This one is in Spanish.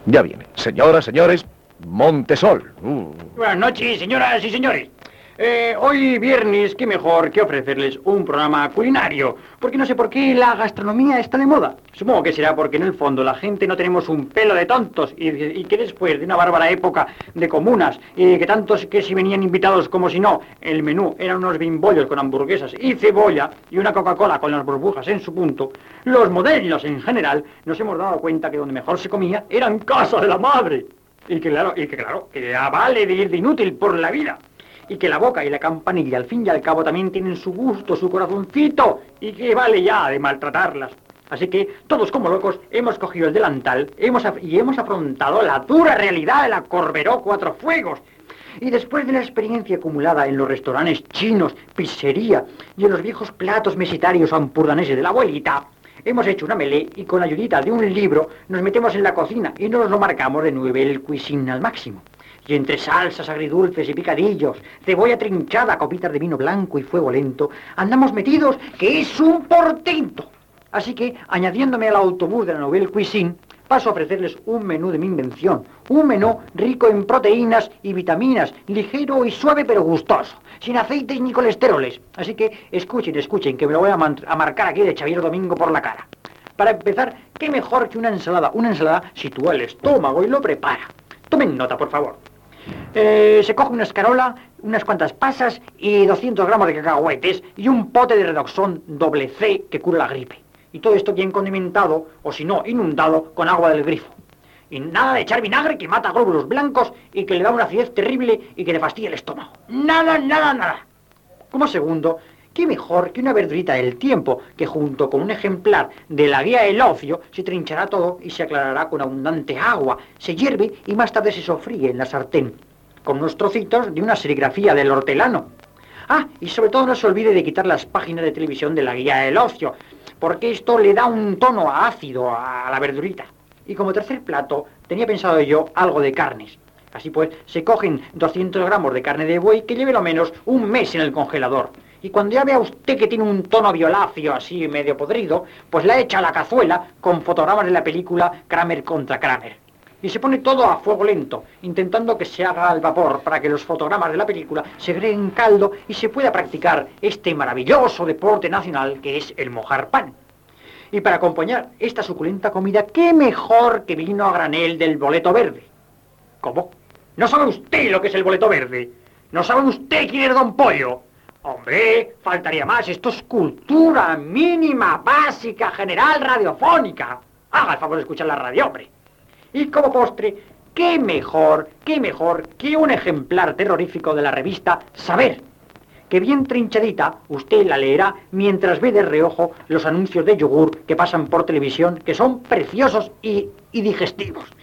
Ya viene. Señoras, señores, Montesol. Buenas noches, señoras y señores. Hoy viernes, qué mejor que ofrecerles un programa culinario, porque no sé por qué la gastronomía está de moda. Supongo que será porque en el fondo la gente no tenemos un pelo de tontos y que después de una bárbara época de comunas y que tantos que si venían invitados como si no, el menú eran unos bimbollos con hamburguesas y cebolla y una Coca-Cola con las burbujas en su punto, los modelos en general nos hemos dado cuenta que donde mejor se comía era en casa de la madre. Y que claro, que ya vale de ir de inútil por la vida. Y que la boca y la campanilla, al fin y al cabo, también tienen su gusto, su corazoncito, y que vale ya de maltratarlas. Así que, todos como locos, hemos cogido el delantal y hemos afrontado la dura realidad de la Corberó Cuatro Fuegos. Y después de la experiencia acumulada en los restaurantes chinos, pizzería y en los viejos platos mesitarios ampurdaneses de la abuelita, hemos hecho una melé y con la ayudita de un libro nos metemos en la cocina y nos lo marcamos de nivel cuisine al máximo. Y entre salsas agridulces y picadillos, cebolla trinchada, copitas de vino blanco y fuego lento, andamos metidos que es un portento. Así que, añadiéndome al autobús de la Nouvelle Cuisine, paso a ofrecerles un menú de mi invención. Un menú rico en proteínas y vitaminas, ligero y suave pero gustoso, sin aceites ni colesteroles. Así que escuchen, que me lo voy a marcar aquí de Xavier Domingo por la cara. Para empezar, ¿qué mejor que una ensalada? Una ensalada sitúa el estómago y lo prepara. Tomen nota, por favor. Se coge una escarola, unas cuantas pasas y 200 gramos de cacahuetes y un pote de Redoxon doble C que cura la gripe. Y todo esto bien condimentado, o si no, inundado con agua del grifo. Y nada de echar vinagre que mata glóbulos blancos y que le da una acidez terrible y que le fastidia el estómago. Nada. Como segundo, qué mejor que una verdurita del tiempo que junto con un ejemplar de la guía del ocio se trinchará todo y se aclarará con abundante agua, se hierve y más tarde se sofríe en la sartén, con unos trocitos de una serigrafía del hortelano. Ah, y sobre todo no se olvide de quitar las páginas de televisión de la guía del ocio, porque esto le da un tono ácido a la verdurita. Y como tercer plato, tenía pensado yo algo de carnes. Así pues, se cogen 200 gramos de carne de buey que lleve lo menos un mes en el congelador. Y cuando ya vea usted que tiene un tono violáceo así medio podrido, pues la echa a la cazuela con fotogramas de la película Kramer contra Kramer. Y se pone todo a fuego lento, intentando que se haga al vapor para que los fotogramas de la película se creen caldo y se pueda practicar este maravilloso deporte nacional que es el mojar pan. Y para acompañar esta suculenta comida, ¿qué mejor que vino a granel del boleto verde? ¿Cómo? ¿No sabe usted lo que es el boleto verde? ¿No sabe usted quién es Don Pollo? Hombre, faltaría más, esto es cultura mínima, básica, general, radiofónica. Haga el favor de escuchar la radio, hombre. Y como postre, qué mejor que un ejemplar terrorífico de la revista Saber, que bien trinchadita usted la leerá mientras ve de reojo los anuncios de yogur que pasan por televisión, que son preciosos y digestivos.